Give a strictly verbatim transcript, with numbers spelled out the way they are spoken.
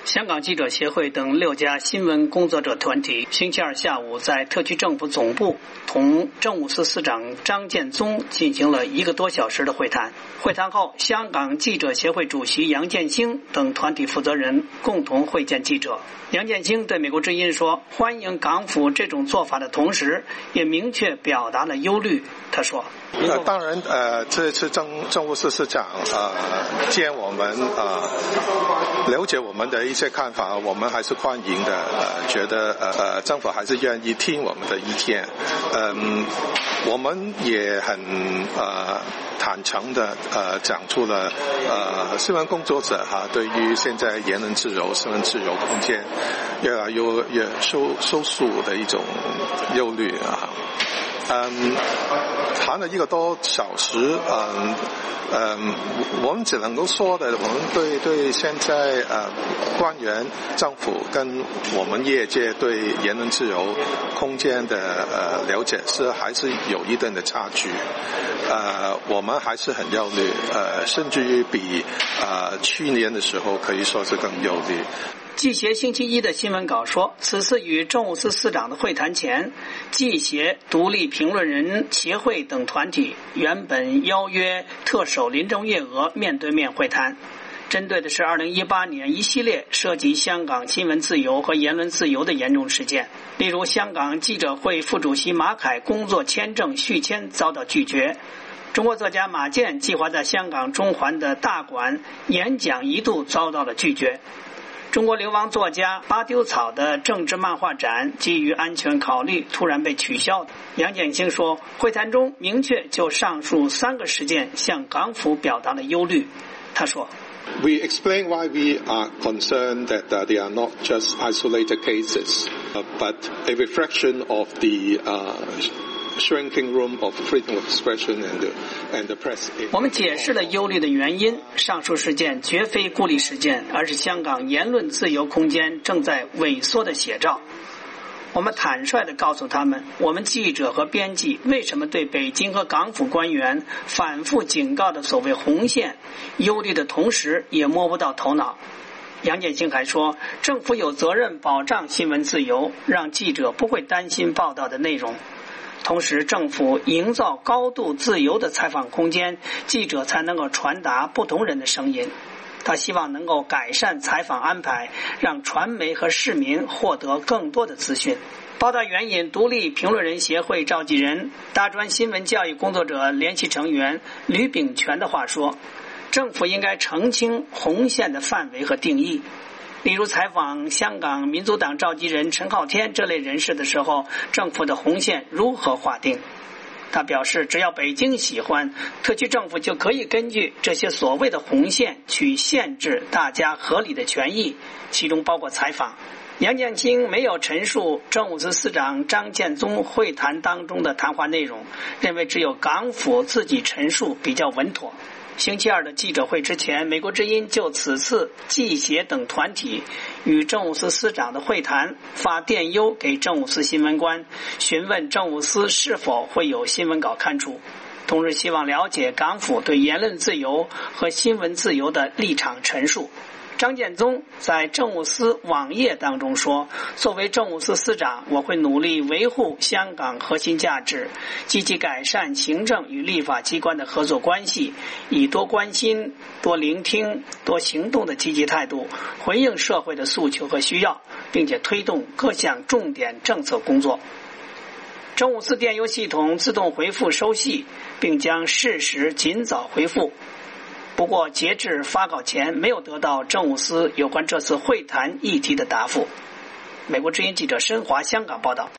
香港记者协会等六家新闻工作者团体星期二下午在特区政府总部同政务司司长张建宗进行了一个多小时的会谈。会谈后，香港记者协会主席杨建兴等团体负责人共同会见记者。杨建兴对美国之音说，欢迎港府这种做法的同时，也明确表达了忧虑。他说， 呃，当然，呃，这次政政务司司长呃见我们呃了解我们的一些看法，我们还是欢迎的。呃，觉得呃呃政府还是愿意听我们的意见。嗯，我们也很呃坦诚的呃讲出了呃新闻工作者哈、啊、对于现在言论自由、新闻自由空间越来越越收收束的一种忧虑啊。嗯，谈了一个多小时，嗯嗯，我们只能够说的，我们对对现在呃官员、政府跟我们业界对言论自由空间的呃了解是还是有一定的差距，呃，我们还是很忧虑，呃，甚至于比呃去年的时候可以说是更忧虑。 记协星期一的新闻稿说，此次与政务司司长的会谈前，记协、独立评论人协会等团体原本邀约特首林郑月娥面对面会谈，针对的是二零一八年一系列涉及香港新闻自由和言论自由的严重事件，例如香港记者会副主席马凯工作签证续签遭到拒绝，中国作家马健计划在香港中环的大馆演讲一度遭到了拒绝，中国流亡作家巴丢草的政治漫画展基于安全考虑突然被取消。杨建兴说，会谈中明确就上述三个事件向港府表达了忧虑。他说， We explain why we are concerned that uh, they are not just isolated cases, uh, but a reflection of the uh, shrinking room of freedom of expression and the, and the press. 我们解释了忧虑的原因，上述事件绝非孤立事件，而是香港言论自由空间正在萎缩的写照。我们坦率地告诉他们，我们记者和编辑为什么对北京和港府官员反复警告的所谓红线忧虑的同时也摸不到头脑。杨建兴还说，政府有责任保障新闻自由，让记者不会担心报道的内容，同时政府营造高度自由的采访空间，记者才能够传达不同人的声音。他希望能够改善采访安排，让传媒和市民获得更多的资讯。报道援引独立评论人协会召集人、大专新闻教育工作者联席成员吕秉权的话说，政府应该澄清红线的范围和定义。例如采访香港民族党召集人陈浩天这类人士的时候，政府的红线如何划定？他表示，只要北京喜欢，特区政府就可以根据这些所谓的红线去限制大家合理的权益，其中包括采访。杨建兴没有陈述政务司司长张建宗会谈当中的谈话内容，认为只有港府自己陈述比较稳妥。星期二的记者会之前，美国之音就此次记协等团体与政务司司长的会谈发电邮给政务司新闻官，询问政务司是否会有新闻稿刊出，同时希望了解港府对言论自由和新闻自由的立场陈述。张建宗在政务司网页当中说，作为政务司司长，我会努力维护香港核心价值，积极改善行政与立法机关的合作关系，以多关心、多聆听、多行动的积极态度回应社会的诉求和需要，并且推动各项重点政策工作。政务司电邮系统自动回复收系，并将适时尽早回复。不过截至发稿前没有得到政务司有关这次会谈议题的答复。美国之音记者申华香港报道。